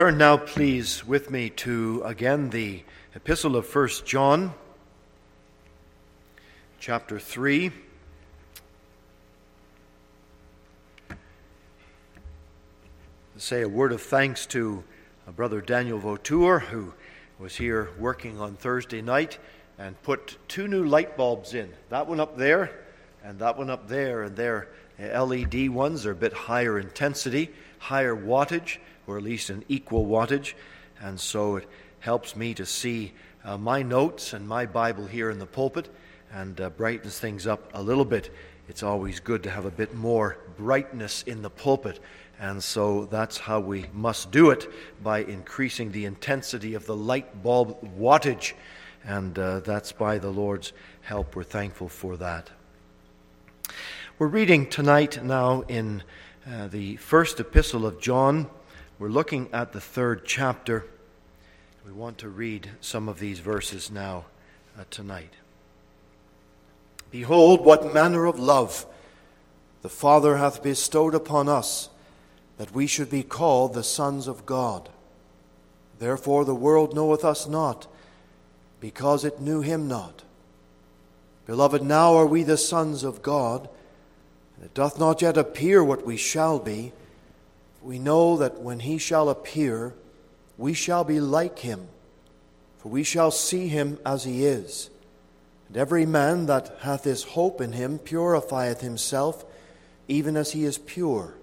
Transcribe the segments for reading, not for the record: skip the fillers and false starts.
Turn now, please, with me to, again, the Epistle of 1 John, chapter 3. Say a word of thanks to Brother Daniel Vautour, who was here working on Thursday night and put two new light bulbs in. That one up there and that one up there. And they're LED ones. They're a bit higher intensity, higher wattage, or at least an equal wattage, and so it helps me to see my notes and my Bible here in the pulpit and brightens things up a little bit. It's always good to have a bit more brightness in the pulpit, and so that's how we must do it, by increasing the intensity of the light bulb wattage, and that's by the Lord's help. We're thankful for that. We're reading tonight now in the first epistle of John. We're looking at the 3rd chapter. We want to read some of these verses now tonight. Behold, what manner of love the Father hath bestowed upon us, that we should be called the sons of God. Therefore the world knoweth us not, because it knew him not. Beloved, now are we the sons of God, and it doth not yet appear what we shall be. We know that when he shall appear, we shall be like him, for we shall see him as he is. And every man that hath this hope in him purifieth himself, even as he is pure.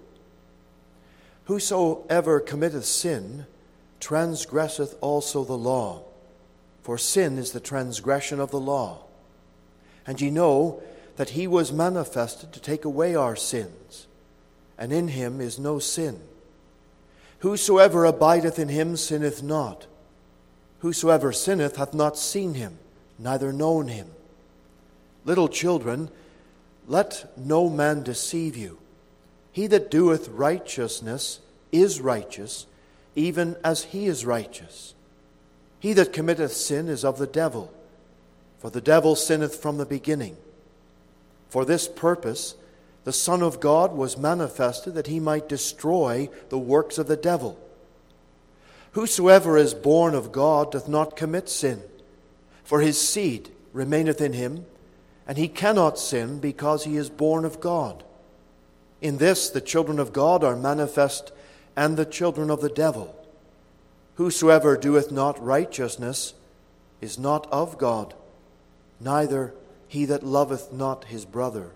Whosoever committeth sin transgresseth also the law, for sin is the transgression of the law. And ye know that he was manifested to take away our sins, and in him is no sin. Whosoever abideth in him sinneth not. Whosoever sinneth hath not seen him, neither known him. Little children, let no man deceive you. He that doeth righteousness is righteous, even as he is righteous. He that committeth sin is of the devil, for the devil sinneth from the beginning. For this purpose the Son of God was manifested, that he might destroy the works of the devil. Whosoever is born of God doth not commit sin, for his seed remaineth in him, and he cannot sin, because he is born of God. In this the children of God are manifest, and the children of the devil. Whosoever doeth not righteousness is not of God, neither he that loveth not his brother.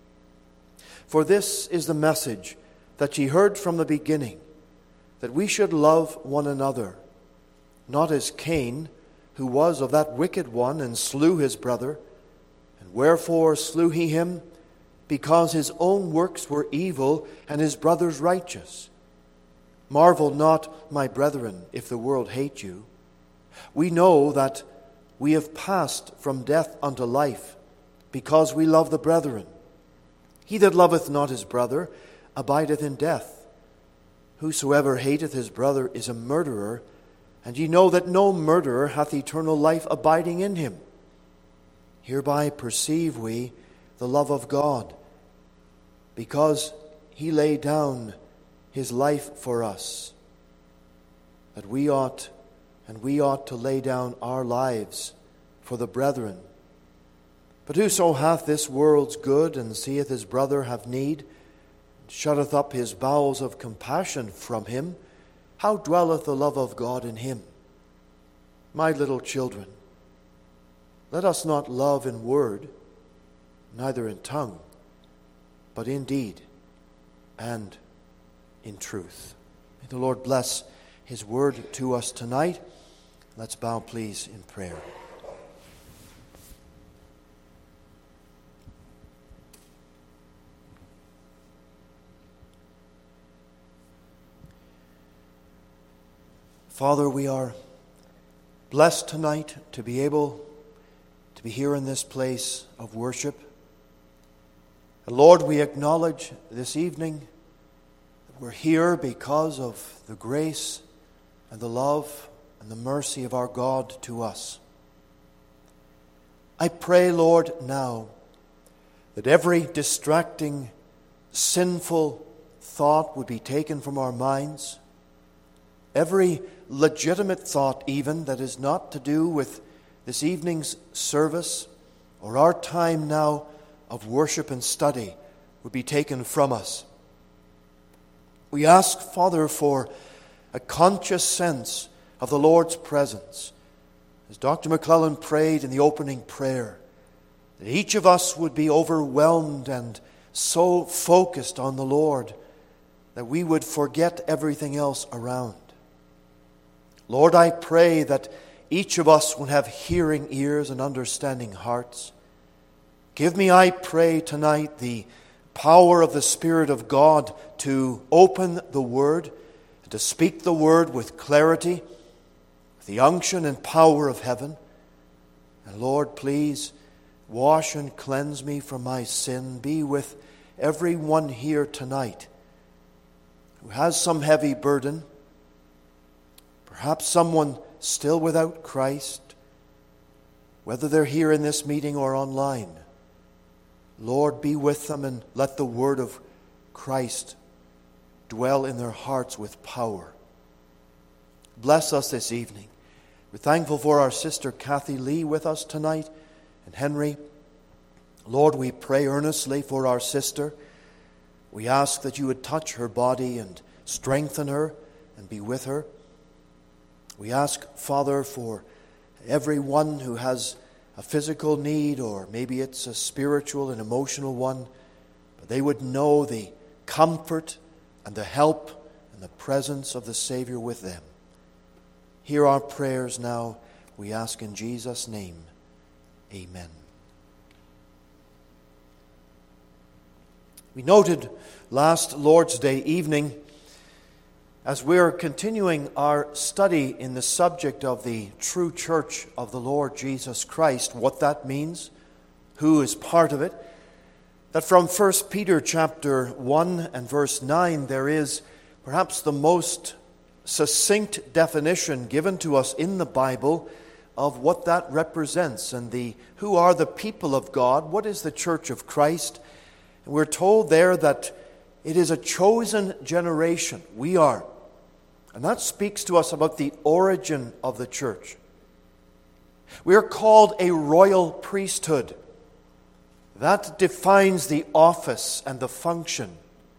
For this is the message that ye heard from the beginning, that we should love one another, not as Cain, who was of that wicked one, and slew his brother. And wherefore slew he him? Because his own works were evil, and his brother's righteous. Marvel not, my brethren, if the world hate you. We know that we have passed from death unto life, because we love the brethren. He that loveth not his brother abideth in death. Whosoever hateth his brother is a murderer, and ye know that no murderer hath eternal life abiding in him. Hereby perceive we the love of God, because he laid down his life for us, that we ought to lay down our lives for the brethren. But whoso hath this world's good, and seeth his brother have need, shutteth up his bowels of compassion from him, how dwelleth the love of God in him? My little children, let us not love in word, neither in tongue, but in deed and in truth. May the Lord bless his word to us tonight. Let's bow, please, in prayer. Father, we are blessed tonight to be able to be here in this place of worship. And Lord, we acknowledge this evening that we're here because of the grace and the love and the mercy of our God to us. I pray, Lord, now that every distracting, sinful thought would be taken from our minds, every legitimate thought even that is not to do with this evening's service or our time now of worship and study would be taken from us. We ask, Father, for a conscious sense of the Lord's presence. As Dr. McClellan prayed in the opening prayer, that each of us would be overwhelmed and so focused on the Lord that we would forget everything else around. Lord, I pray that each of us would have hearing ears and understanding hearts. Give me, I pray, tonight the power of the Spirit of God to open the Word, to speak the Word with clarity, with the unction and power of heaven. And Lord, please wash and cleanse me from my sin. Be with everyone here tonight who has some heavy burden, perhaps someone still without Christ, whether they're here in this meeting or online. Lord, be with them and let the word of Christ dwell in their hearts with power. Bless us this evening. We're thankful for our sister Kathy Lee with us tonight and Henry. Lord, we pray earnestly for our sister. We ask that you would touch her body and strengthen her and be with her. We ask, Father, for everyone who has a physical need, or maybe it's a spiritual and emotional one, but they would know the comfort and the help and the presence of the Savior with them. Hear our prayers now, we ask in Jesus' name. Amen. We noted last Lord's Day evening, as we're continuing our study in the subject of the true church of the Lord Jesus Christ, what that means, who is part of it, that from 1 Peter chapter 1 and verse 9 there is perhaps the most succinct definition given to us in the Bible of what that represents and who are the people of God, what is the church of Christ. And we're told there that it is a chosen generation. We are. And that speaks to us about the origin of the church. We are called a royal priesthood. That defines the office and the function.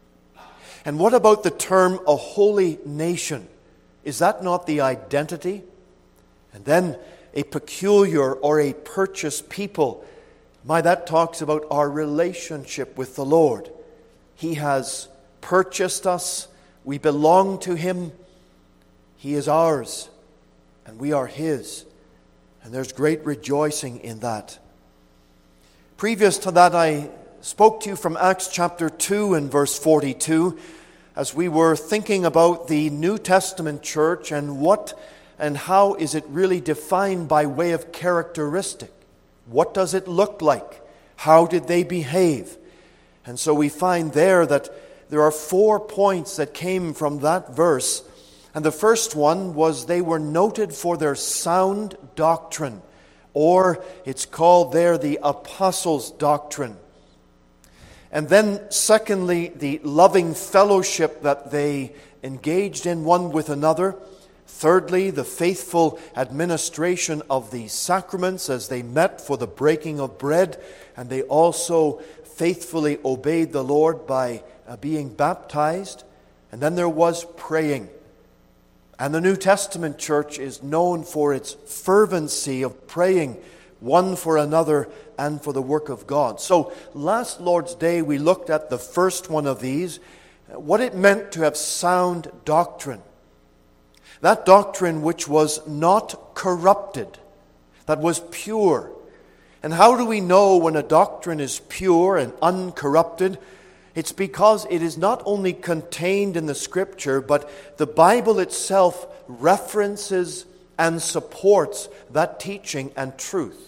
And what about the term a holy nation? Is that not the identity? And then a peculiar or a purchased people. That talks about our relationship with the Lord. He has purchased us. We belong to Him. He is ours, and we are His. And there's great rejoicing in that. Previous to that, I spoke to you from Acts chapter 2 and verse 42, as we were thinking about the New Testament church and what and how is it really defined by way of characteristic. What does it look like? How did they behave? And so we find there that there are 4 points that came from that verse. And the first one was they were noted for their sound doctrine, or it's called there the apostles' doctrine. And then secondly, the loving fellowship that they engaged in one with another. Thirdly, the faithful administration of the sacraments as they met for the breaking of bread, and they also faithfully obeyed the Lord by being baptized. And then there was praying. And the New Testament church is known for its fervency of praying one for another and for the work of God. So last Lord's Day we looked at the first one of these, what it meant to have sound doctrine. That doctrine which was not corrupted, that was pure. And how do we know when a doctrine is pure and uncorrupted? It's because it is not only contained in the Scripture, but the Bible itself references and supports that teaching and truth.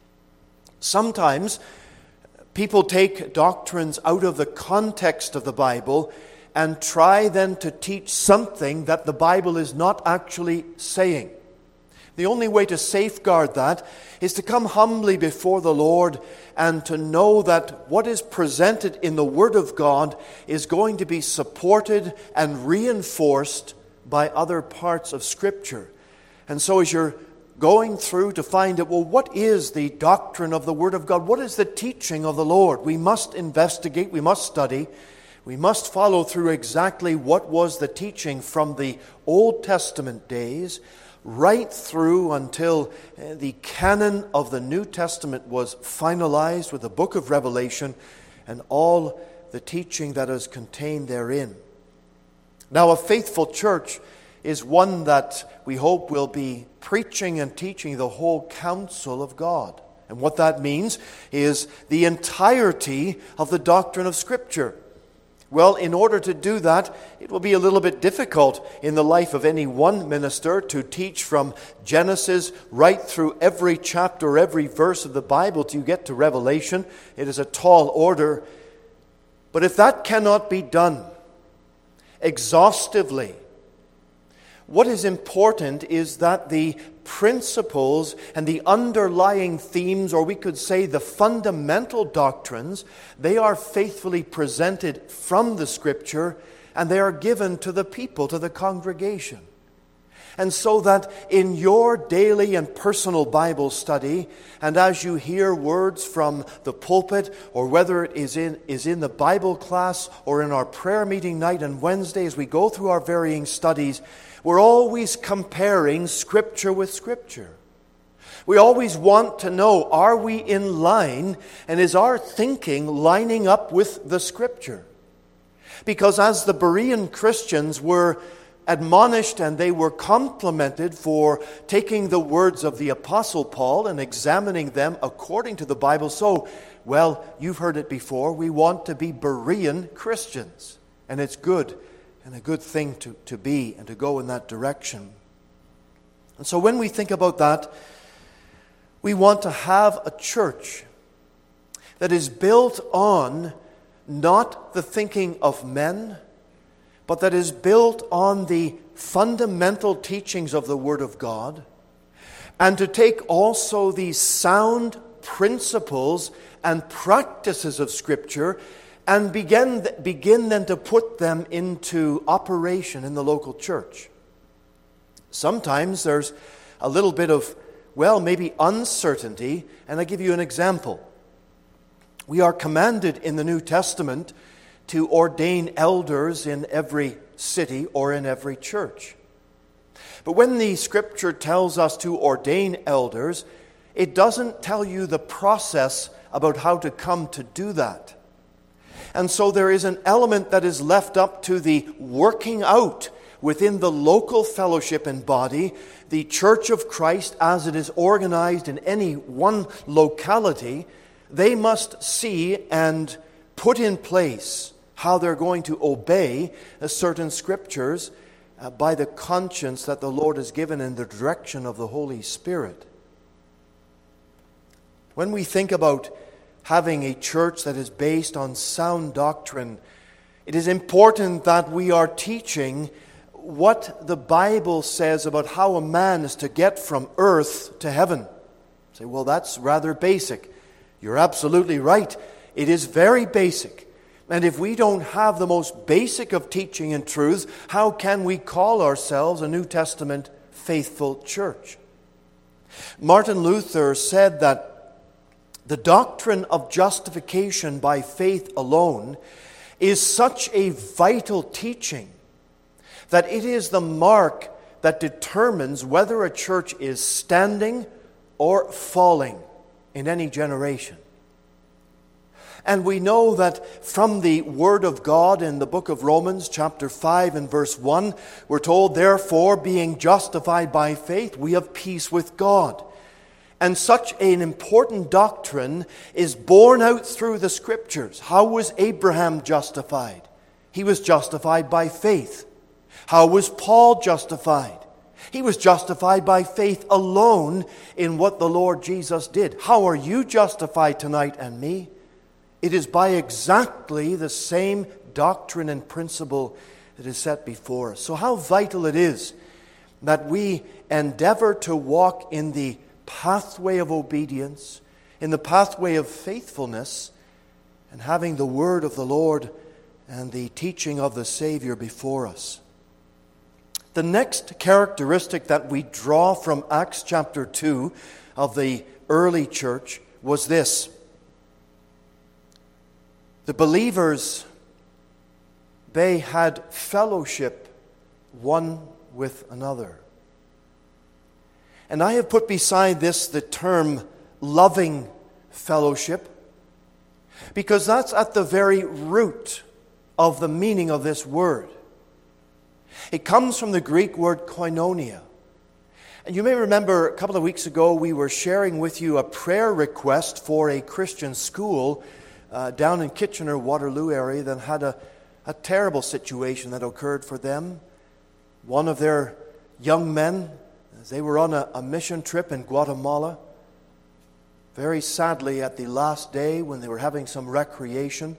Sometimes people take doctrines out of the context of the Bible and try then to teach something that the Bible is not actually saying. The only way to safeguard that is to come humbly before the Lord and to know that what is presented in the Word of God is going to be supported and reinforced by other parts of Scripture. And so as you're going through to find out, well, what is the doctrine of the Word of God? What is the teaching of the Lord? We must investigate, we must study, we must follow through exactly what was the teaching from the Old Testament days right through until the canon of the New Testament was finalized with the book of Revelation and all the teaching that is contained therein. Now, a faithful church is one that we hope will be preaching and teaching the whole counsel of God. And what that means is the entirety of the doctrine of Scripture. Well, in order to do that, it will be a little bit difficult in the life of any one minister to teach from Genesis right through every chapter, every verse of the Bible till you get to Revelation. It is a tall order. But if that cannot be done exhaustively, what is important is that the principles and the underlying themes, or we could say the fundamental doctrines, they are faithfully presented from the Scripture and they are given to the people, to the congregation. And so that in your daily and personal Bible study, and as you hear words from the pulpit, or whether it is in the Bible class or in our prayer meeting night on Wednesday as we go through our varying studies, we're always comparing Scripture with Scripture. We always want to know, are we in line, and is our thinking lining up with the Scripture? Because as the Berean Christians were admonished and they were complimented for taking the words of the Apostle Paul and examining them according to the Bible, so, well, you've heard it before, we want to be Berean Christians. And it's good, and a good thing to be and to go in that direction. And so when we think about that, we want to have a church that is built on not the thinking of men, but that is built on the fundamental teachings of the Word of God, and to take also these sound principles and practices of Scripture and begin then to put them into operation in the local church. Sometimes there's a little bit of, well, maybe uncertainty, and I'll give you an example. We are commanded in the New Testament to ordain elders in every city or in every church. But when the Scripture tells us to ordain elders, it doesn't tell you the process about how to come to do that. And so there is an element that is left up to the working out within the local fellowship and body, the Church of Christ as it is organized in any one locality. They must see and put in place how they're going to obey certain Scriptures by the conscience that the Lord has given in the direction of the Holy Spirit. When we think about having a church that is based on sound doctrine, it is important that we are teaching what the Bible says about how a man is to get from earth to heaven. You say, well, that's rather basic. You're absolutely right. It is very basic. And if we don't have the most basic of teaching and truths, how can we call ourselves a New Testament faithful church? Martin Luther said that the doctrine of justification by faith alone is such a vital teaching that it is the mark that determines whether a church is standing or falling in any generation. And we know that from the Word of God in the book of Romans, chapter 5 and verse 1, we're told, therefore, being justified by faith, we have peace with God. And such an important doctrine is borne out through the Scriptures. How was Abraham justified? He was justified by faith. How was Paul justified? He was justified by faith alone in what the Lord Jesus did. How are you justified tonight and me? It is by exactly the same doctrine and principle that is set before us. So how vital it is that we endeavor to walk in the pathway of obedience, in the pathway of faithfulness, and having the word of the Lord and the teaching of the Savior before us. The next characteristic that we draw from Acts chapter 2 of the early church was this. The believers, they had fellowship one with another. And I have put beside this the term loving fellowship, because that's at the very root of the meaning of this word. It comes from the Greek word koinonia. And you may remember a couple of weeks ago we were sharing with you a prayer request for a Christian school down in Kitchener-Waterloo area that had a terrible situation that occurred for them. One of their young men, as they were on a mission trip in Guatemala, very sadly at the last day when they were having some recreation,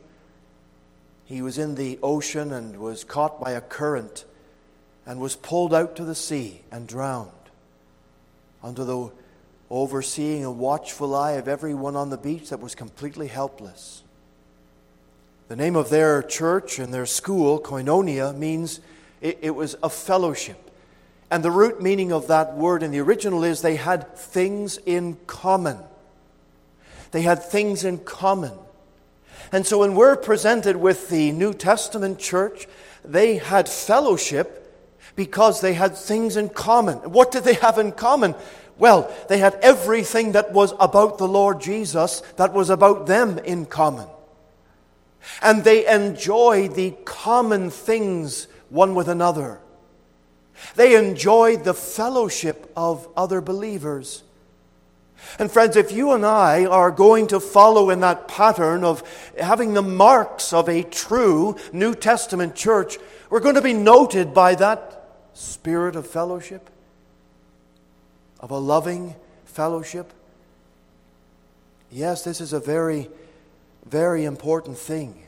he was in the ocean and was caught by a current and was pulled out to the sea and drowned under the overseeing and watchful eye of everyone on the beach that was completely helpless. The name of their church and their school, Koinonia, means it was a fellowship. And the root meaning of that word in the original is they had things in common. They had things in common. And so when we're presented with the New Testament church, they had fellowship because they had things in common. What did they have in common? Well, they had everything that was about the Lord Jesus that was about them in common. And they enjoyed the common things one with another. They enjoyed the fellowship of other believers. And friends, if you and I are going to follow in that pattern of having the marks of a true New Testament church, we're going to be noted by that spirit of fellowship, of a loving fellowship. Yes, this is a very, very important thing.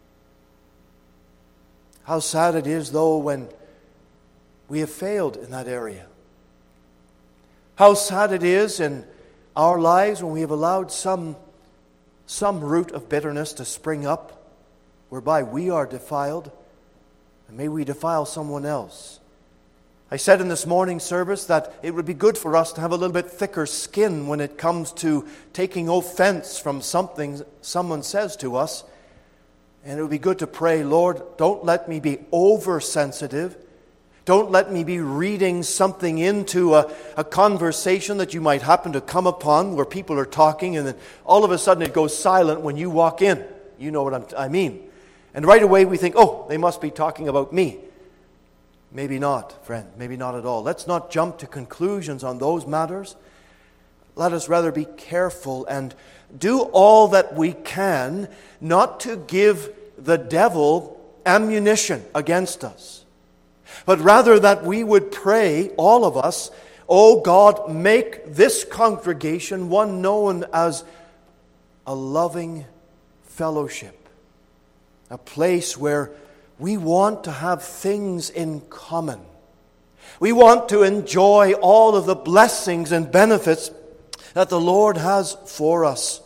How sad it is, though, when we have failed in that area. How sad it is in our lives when we have allowed some root of bitterness to spring up, whereby we are defiled, and may we defile someone else. I said in this morning's service that it would be good for us to have a little bit thicker skin when it comes to taking offense from something someone says to us. And it would be good to pray, Lord, don't let me be oversensitive. Don't let me be reading something into a conversation that you might happen to come upon where people are talking and then all of a sudden it goes silent when you walk in. You know what I mean. And right away we think, oh, they must be talking about me. Maybe not, friend. Maybe not at all. Let's not jump to conclusions on those matters. Let us rather be careful and do all that we can not to give the devil ammunition against us, but rather that we would pray, all of us, oh God, make this congregation one known as a loving fellowship, a place where we want to have things in common. We want to enjoy all of the blessings and benefits that the Lord has for us.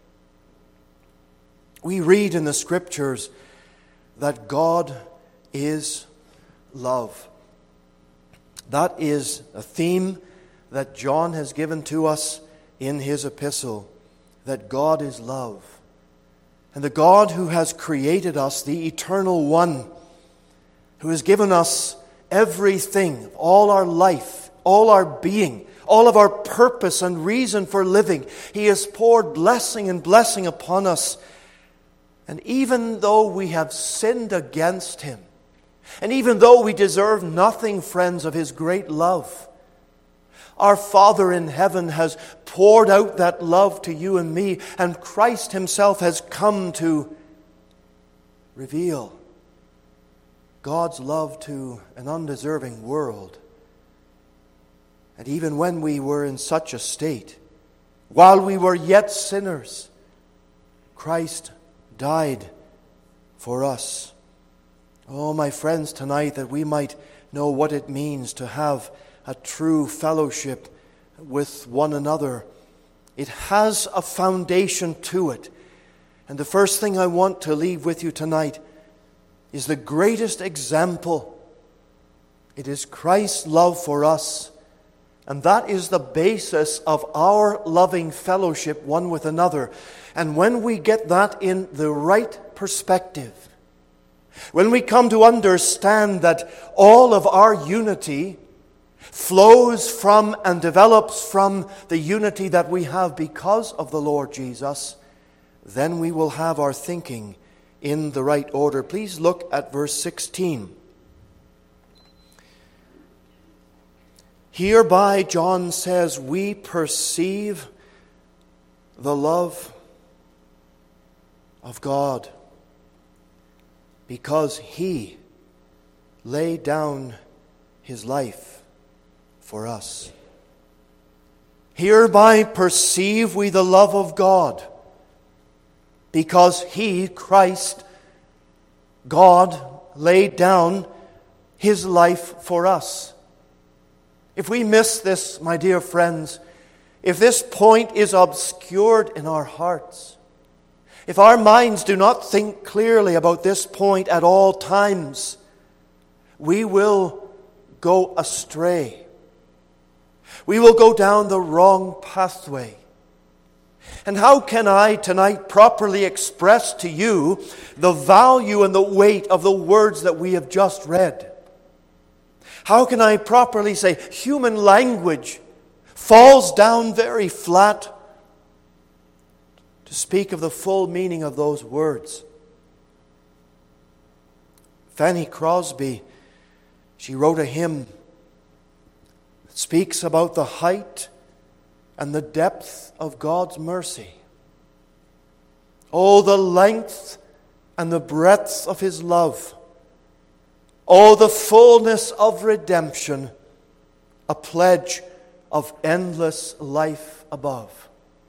We read in the Scriptures that God is love. That is a theme that John has given to us in his epistle, that God is love. And the God who has created us, the Eternal One, who has given us everything, all our life, all our being, all of our purpose and reason for living, He has poured blessing and blessing upon us. And even though we have sinned against Him, and even though we deserve nothing, friends, of His great love, our Father in heaven has poured out that love to you and me, and Christ Himself has come to reveal God's love to an undeserving world. And even when we were in such a state, while we were yet sinners, Christ died for us. Oh, my friends, tonight that we might know what it means to have a true fellowship with one another. It has a foundation to it. And the first thing I want to leave with you tonight is the greatest example It is Christ's love for us, and that is the basis of our loving fellowship one with another. And when we get that in the right perspective, when we come to understand that all of our unity flows from and develops from the unity that we have because of the Lord Jesus, then we will have our thinking in the right order. Please look at verse 16. Hereby, John says, we perceive the love of God because He laid down His life for us. Hereby perceive we the love of God because He, Christ, God, laid down His life for us. If we miss this, my dear friends, if this point is obscured in our hearts, if our minds do not think clearly about this point at all times, we will go astray. We will go down the wrong pathway. And how can I tonight properly express to you the value and the weight of the words that we have just read? How can I properly say human language falls down very flat to speak of the full meaning of those words? Fanny Crosby, she wrote a hymn that speaks about the height and the depth of God's mercy. Oh, the length and the breadth of His love. Oh, the fullness of redemption, a pledge of endless life above.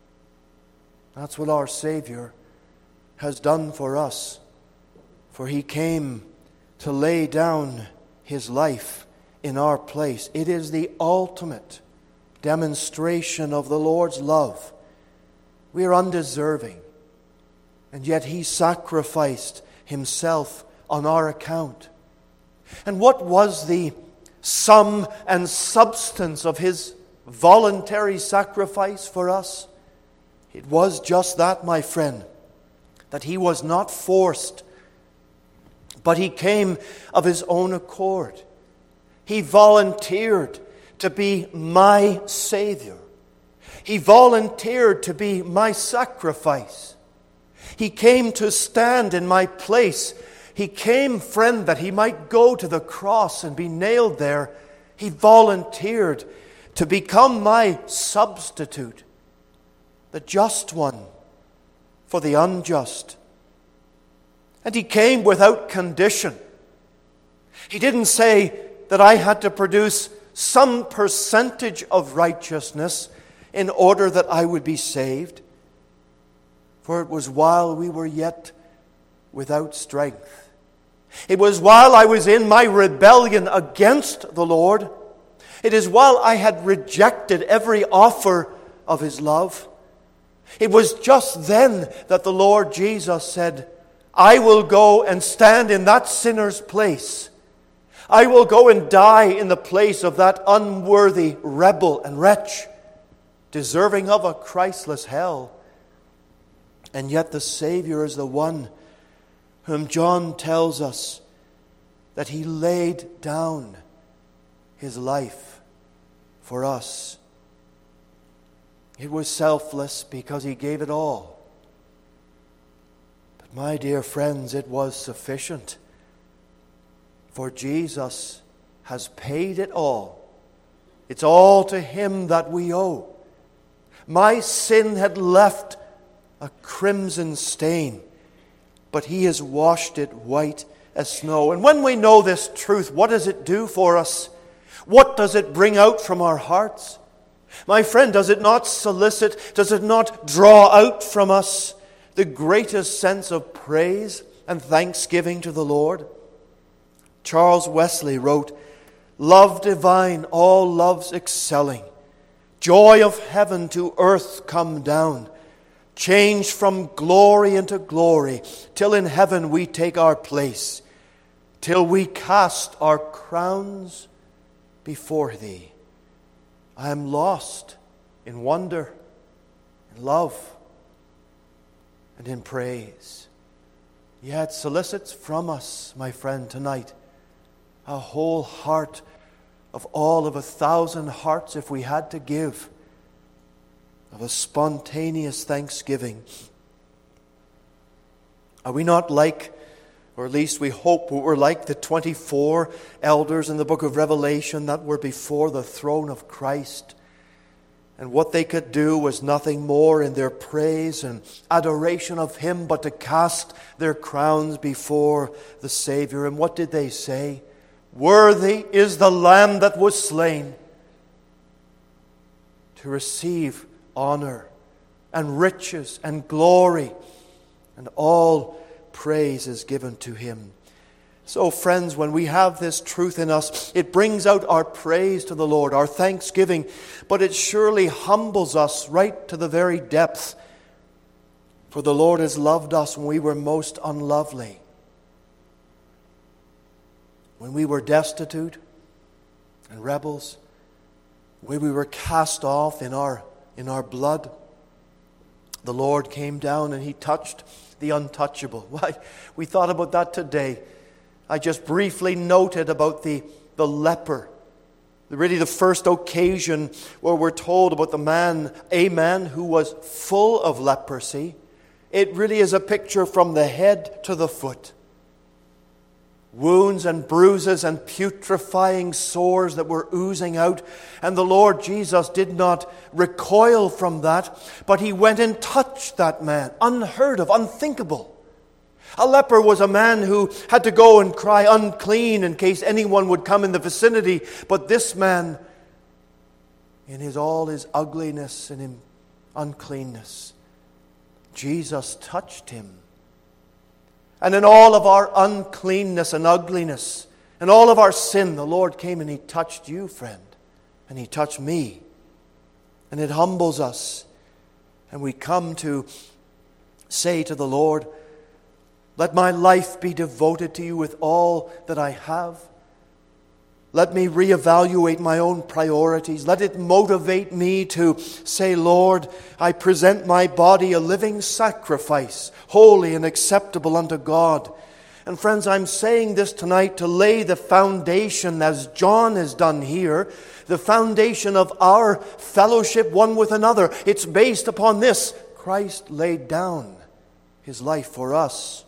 That's what our Savior has done for us. For He came to lay down His life in our place. It is the ultimate demonstration of the Lord's love. We are undeserving, and yet He sacrificed Himself on our account. And what was the sum and substance of His voluntary sacrifice for us? It was just that, my friend, that He was not forced, but He came of His own accord. He volunteered to be my Savior. He volunteered to be my sacrifice. He came to stand in my place. He came, friend, that He might go to the cross and be nailed there. He volunteered to become my substitute, the just one for the unjust. And He came without condition. He didn't say that I had to produce some percentage of righteousness in order that I would be saved. For it was while we were yet without strength. It was while I was in my rebellion against the Lord. It is while I had rejected every offer of His love. It was just then that the Lord Jesus said, I will go and stand in that sinner's place. I will go and die in the place of that unworthy rebel and wretch, deserving of a Christless hell. And yet the Savior is the one whom John tells us that He laid down His life for us. It was selfless because He gave it all. But my dear friends, it was sufficient. For Jesus has paid it all. It's all to Him that we owe. My sin had left a crimson stain, but He has washed it white as snow. And when we know this truth, what does it do for us? What does it bring out from our hearts? My friend, does it not solicit, does it not draw out from us the greatest sense of praise and thanksgiving to the Lord? Charles Wesley wrote, "Love divine, all loves excelling, joy of heaven to earth come down, change from glory into glory, till in heaven we take our place, till we cast our crowns before Thee. I am lost in wonder, in love, and in praise. Yet solicits from us, my friend, tonight, a whole heart of all of 1,000 hearts, if we had to give, of a spontaneous thanksgiving. Are we not like, or at least we hope we're like, the 24 elders in the book of Revelation that were before the throne of Christ? And what they could do was nothing more in their praise and adoration of Him but to cast their crowns before the Savior. And what did they say? Worthy is the Lamb that was slain to receive honor and riches and glory, and all praise is given to Him. So, friends, when we have this truth in us, it brings out our praise to the Lord, our thanksgiving, but it surely humbles us right to the very depth. For the Lord has loved us when we were most unlovely, when we were destitute and rebels, when we were cast off in our blood. The Lord came down and He touched the untouchable. Why, we thought about that today. I just briefly noted about the leper. Really the first occasion where we're told about a man who was full of leprosy. It really is a picture from the head to the foot. Wounds and bruises and putrefying sores that were oozing out. And the Lord Jesus did not recoil from that, but He went and touched that man. Unheard of, unthinkable. A leper was a man who had to go and cry unclean in case anyone would come in the vicinity. But this man, in all his ugliness and uncleanness, Jesus touched him. And in all of our uncleanness and ugliness and all of our sin, the Lord came and He touched you, friend. And He touched me. And it humbles us. And we come to say to the Lord, let my life be devoted to You with all that I have. Let me reevaluate my own priorities. Let it motivate me to say, Lord, I present my body a living sacrifice, holy and acceptable unto God. And friends, I'm saying this tonight to lay the foundation, as John has done here, the foundation of our fellowship one with another. It's based upon this. Christ laid down His life for us.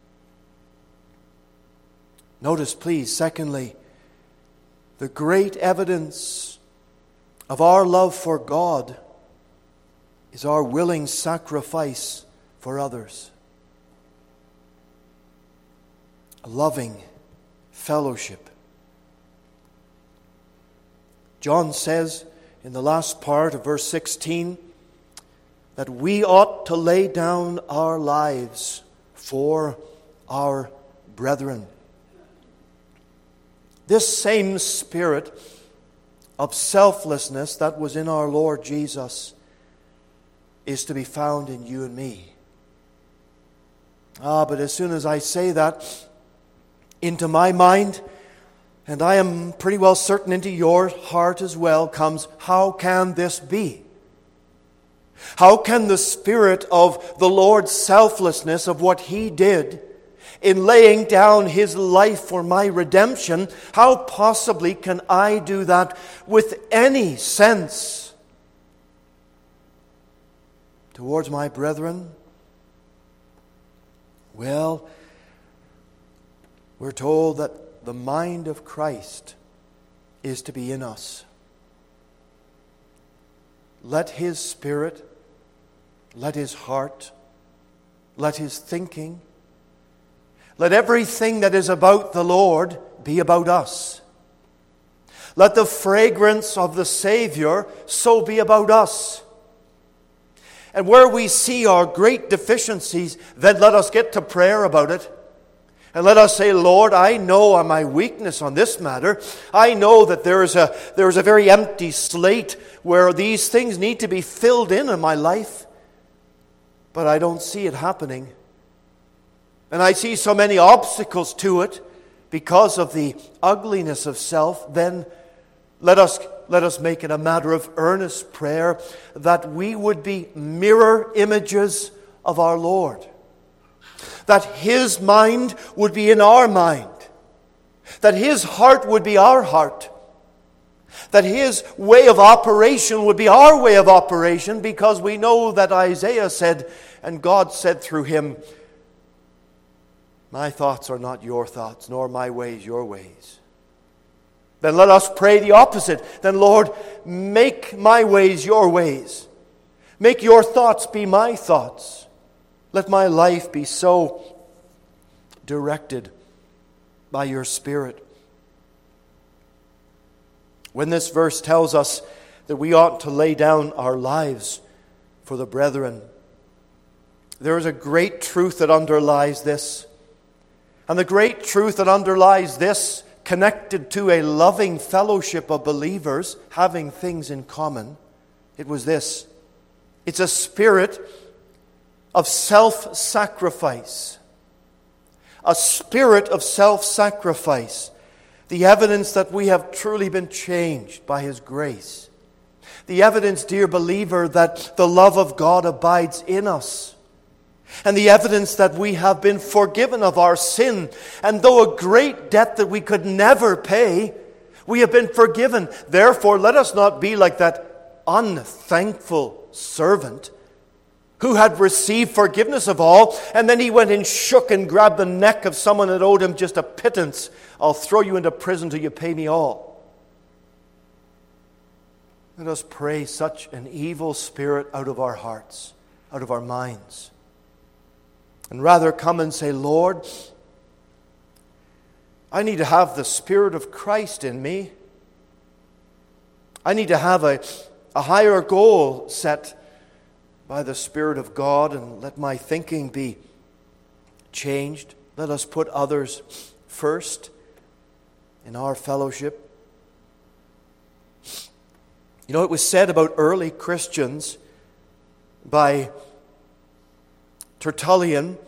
Notice, please, secondly, the great evidence of our love for God is our willing sacrifice for others. A loving fellowship. John says in the last part of verse 16 that we ought to lay down our lives for our brethren. This same spirit of selflessness that was in our Lord Jesus is to be found in you and me. But as soon as I say that, into my mind, and I am pretty well certain into your heart as well, comes, how can this be? How can the spirit of the Lord's selflessness, of what He did in laying down His life for my redemption, how possibly can I do that with any sense towards my brethren? Well, we're told that the mind of Christ is to be in us. Let His spirit, let His heart, let His thinking, let everything that is about the Lord be about us. Let the fragrance of the Savior so be about us. And where we see our great deficiencies, then let us get to prayer about it. And let us say, Lord, I know my weakness on this matter. I know that there is a very empty slate where these things need to be filled in my life. But I don't see it happening. And I see so many obstacles to it because of the ugliness of self. Then Let us make it a matter of earnest prayer that we would be mirror images of our Lord. That His mind would be in our mind. That His heart would be our heart. That His way of operation would be our way of operation, because we know that Isaiah said, and God said through him, "My thoughts are not your thoughts, nor my ways your ways." Then let us pray the opposite. Then, Lord, make my ways your ways. Make your thoughts be my thoughts. Let my life be so directed by your Spirit. When this verse tells us that we ought to lay down our lives for the brethren, there is a great truth that underlies this. And the great truth that underlies this, connected to a loving fellowship of believers having things in common, it was this: it's a spirit of self-sacrifice. A spirit of self-sacrifice. The evidence that we have truly been changed by His grace. The evidence, dear believer, that the love of God abides in us. And the evidence that we have been forgiven of our sin. And though a great debt that we could never pay, we have been forgiven. Therefore, let us not be like that unthankful servant who had received forgiveness of all, and then he went and shook and grabbed the neck of someone that owed him just a pittance. "I'll throw you into prison till you pay me all." Let us pray such an evil spirit out of our hearts, out of our minds. And rather come and say, "Lord, I need to have the Spirit of Christ in me. I need to have a higher goal set by the Spirit of God, and let my thinking be changed. Let us put others first in our fellowship." You know, it was said about early Christians by Tertullian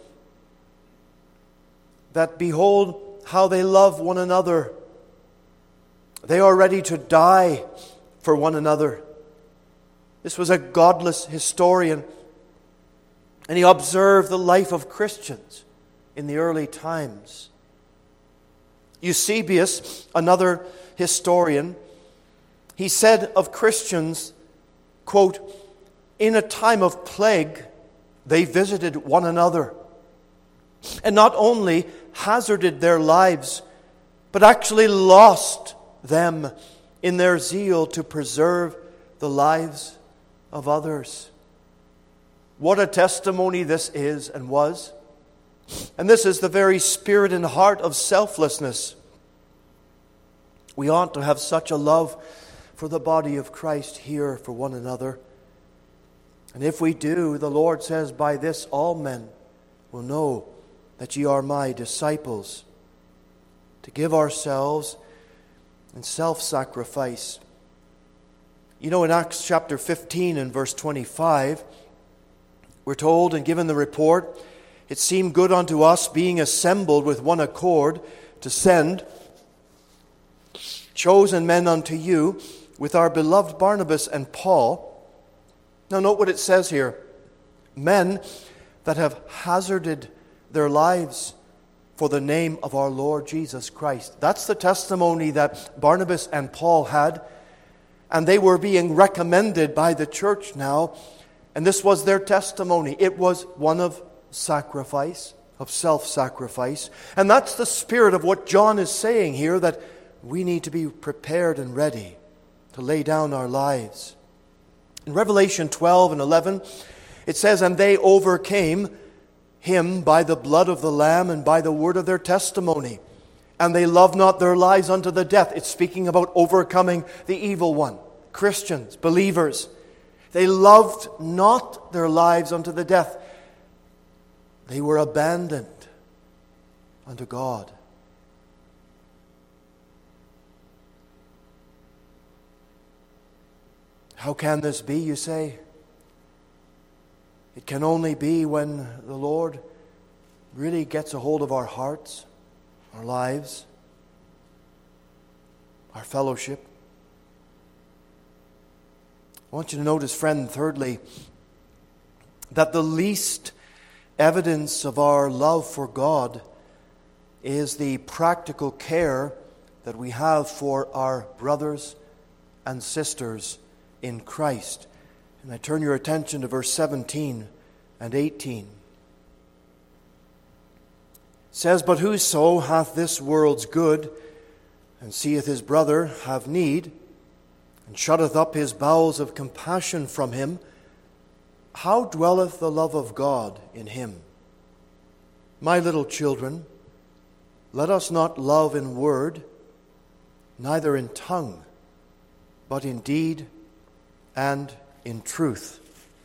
that, "Behold how they love one another. They are ready to die for one another." This was a godless historian, and he observed the life of Christians in the early times. Eusebius, another historian, he said of Christians, quote, "In a time of plague, they visited one another, and not only hazarded their lives, but actually lost them in their zeal to preserve the lives of others." What a testimony this is and was. And this is the very spirit and heart of selflessness. We ought to have such a love for the body of Christ here for one another. And if we do, the Lord says, "By this all men will know that ye are my disciples," to give ourselves in self-sacrifice. You know, in Acts chapter 15 and verse 25, we're told and given the report, "It seemed good unto us, being assembled with one accord, to send chosen men unto you, with our beloved Barnabas and Paul." Now note what it says here. Men that have hazarded their lives for the name of our Lord Jesus Christ. That's the testimony that Barnabas and Paul had. And they were being recommended by the church now. And this was their testimony. It was one of sacrifice, of self-sacrifice. And that's the spirit of what John is saying here, that we need to be prepared and ready to lay down our lives. In Revelation 12 and 11, it says, "And they overcame him by the blood of the Lamb and by the word of their testimony. And they loved not their lives unto the death." It's speaking about overcoming the evil one. Christians, believers. They loved not their lives unto the death. They were abandoned unto God. How can this be, you say? It can only be when the Lord really gets a hold of our hearts, our lives, our fellowship. I want you to notice, friend, thirdly, that the least evidence of our love for God is the practical care that we have for our brothers and sisters in Christ. And I turn your attention to verse 17 and 18. It says, "But whoso hath this world's good, and seeth his brother have need, and shutteth up his bowels of compassion from him, how dwelleth the love of God in him? My little children, let us not love in word, neither in tongue, but in deed and in truth."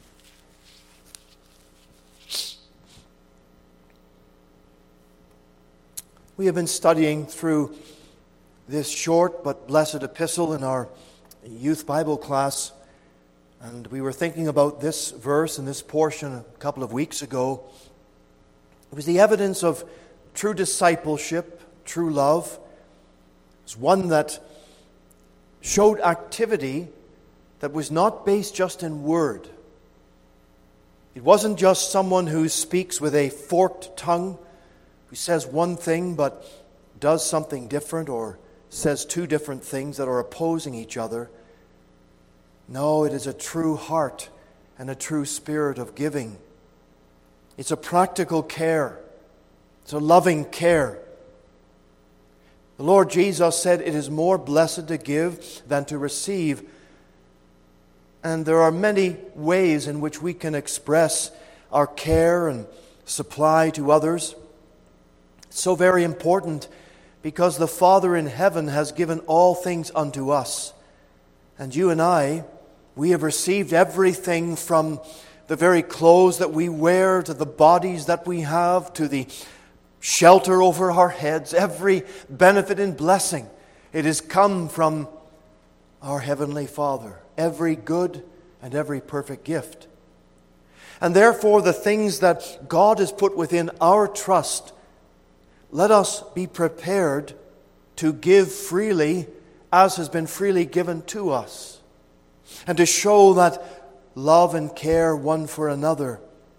We have been studying through this short but blessed epistle in our youth Bible class, and we were thinking about this verse and this portion a couple of weeks ago. It was the evidence of true discipleship, true love. It was one that showed activity that was not based just in word. It wasn't just someone who speaks with a forked tongue, who says one thing but does something different, or says two different things that are opposing each other. No, it is a true heart and a true spirit of giving. It's a practical care. It's a loving care. The Lord Jesus said, "It is more blessed to give than to receive." And there are many ways in which we can express our care and supply to others. It's so very important because the Father in heaven has given all things unto us. And you and I, we have received everything from the very clothes that we wear, to the bodies that we have, to the shelter over our heads, every benefit and blessing. It has come from our Heavenly Father, every good and every perfect gift. And therefore, the things that God has put within our trust, let us be prepared to give freely as has been freely given to us, and to show that love and care one for another.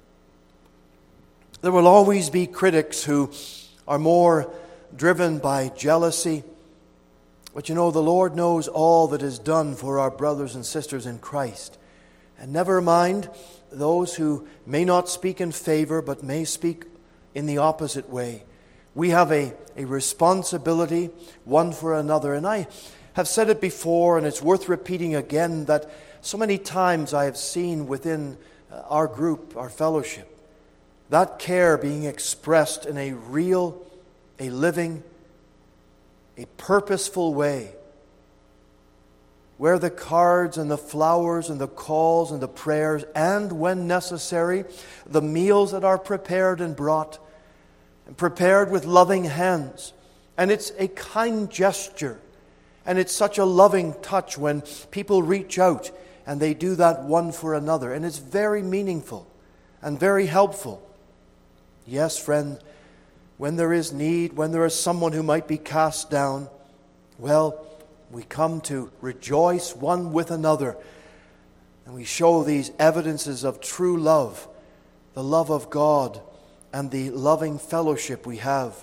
There will always be critics who are more driven by jealousy. But you know, the Lord knows all that is done for our brothers and sisters in Christ. And never mind those who may not speak in favor, but may speak in the opposite way. We have a responsibility one for another. And I have said it before, and it's worth repeating again, that so many times I have seen within our group, our fellowship, that care being expressed in a real, a living, a purposeful way, where the cards and the flowers and the calls and the prayers, and when necessary, the meals that are prepared and brought, and prepared with loving hands. And it's a kind gesture, and it's such a loving touch when people reach out and they do that one for another. And it's very meaningful and very helpful. Yes, friend, when there is need, when there is someone who might be cast down, well, we come to rejoice one with another. And we show these evidences of true love, the love of God, and the loving fellowship we have.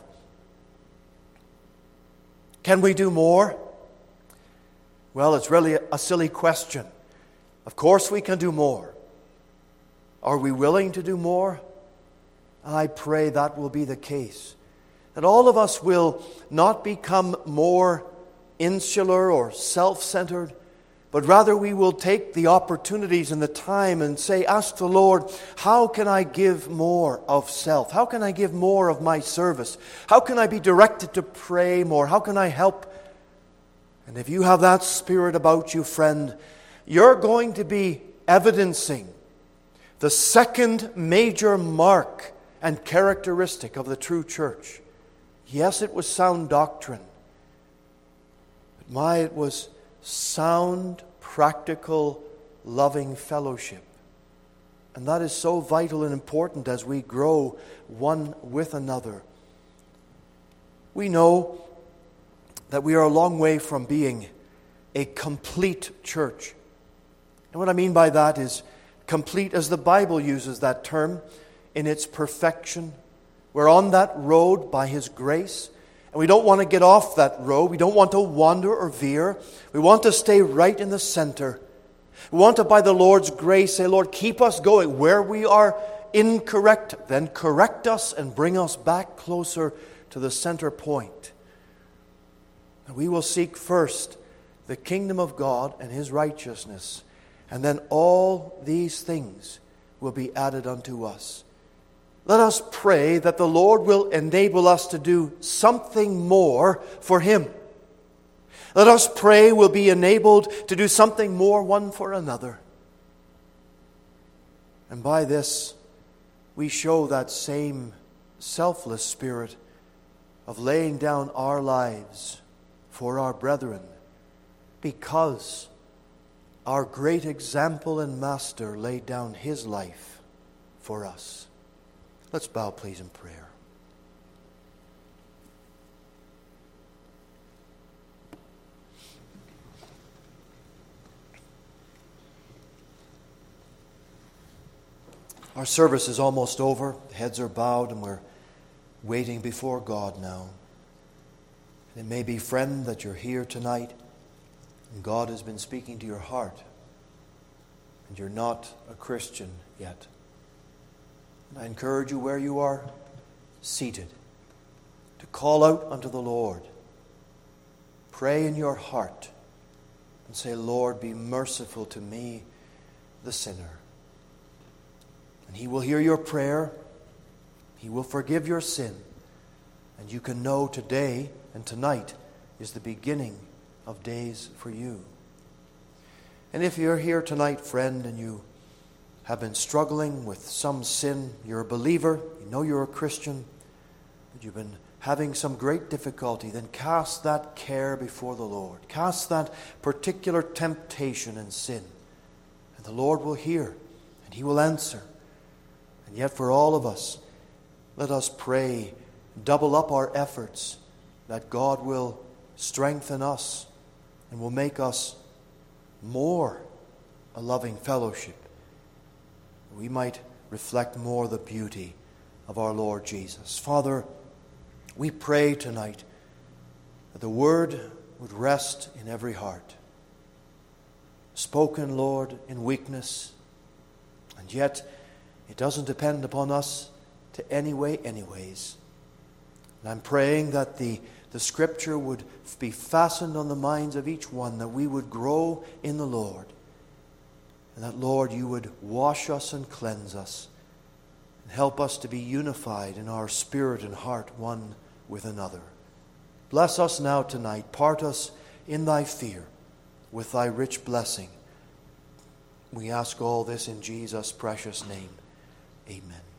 Can we do more? Well, it's really a silly question. Of course we can do more. Are we willing to do more? I pray that will be the case. That all of us will not become more insular or self-centered, but rather we will take the opportunities and the time and say, ask the Lord, how can I give more of self? How can I give more of my service? How can I be directed to pray more? How can I help? And if you have that spirit about you, friend, you're going to be evidencing the second major mark and characteristic of the true church. Yes, it was sound doctrine. But it was sound, practical, loving fellowship. And that is so vital and important as we grow one with another. We know that we are a long way from being a complete church. And what I mean by that is complete as the Bible uses that term, in its perfection. We're on that road by His grace, and we don't want to get off that road. We don't want to wander or veer. We want to stay right in the center. We want to, by the Lord's grace, say, Lord, keep us going. Where we are incorrect, then correct us and bring us back closer to the center point. And we will seek first the kingdom of God and His righteousness, and then all these things will be added unto us. Let us pray that the Lord will enable us to do something more for Him. Let us pray we'll be enabled to do something more one for another. And by this, we show that same selfless spirit of laying down our lives for our brethren, because our great example and master laid down His life for us. Let's bow, please, in prayer. Our service is almost over. The heads are bowed and we're waiting before God now. And it may be, friend, that you're here tonight and God has been speaking to your heart and you're not a Christian yet. And I encourage you, where you are seated, to call out unto the Lord. Pray in your heart and say, Lord, be merciful to me, the sinner. And He will hear your prayer. He will forgive your sin. And you can know today and tonight is the beginning of days for you. And if you're here tonight, friend, and you have been struggling with some sin, you're a believer, you know you're a Christian, but you've been having some great difficulty, then cast that care before the Lord. Cast that particular temptation and sin. And the Lord will hear and He will answer. And yet for all of us, let us pray, double up our efforts, that God will strengthen us and will make us more a loving fellowship. We might reflect more the beauty of our Lord Jesus. Father, we pray tonight that the Word would rest in every heart. Spoken, Lord, in weakness, and yet it doesn't depend upon us to anyways. And I'm praying that the Scripture would be fastened on the minds of each one, that we would grow in the Lord. And that, Lord, you would wash us and cleanse us and help us to be unified in our spirit and heart one with another. Bless us now tonight. Part us in thy fear with thy rich blessing. We ask all this in Jesus' precious name. Amen.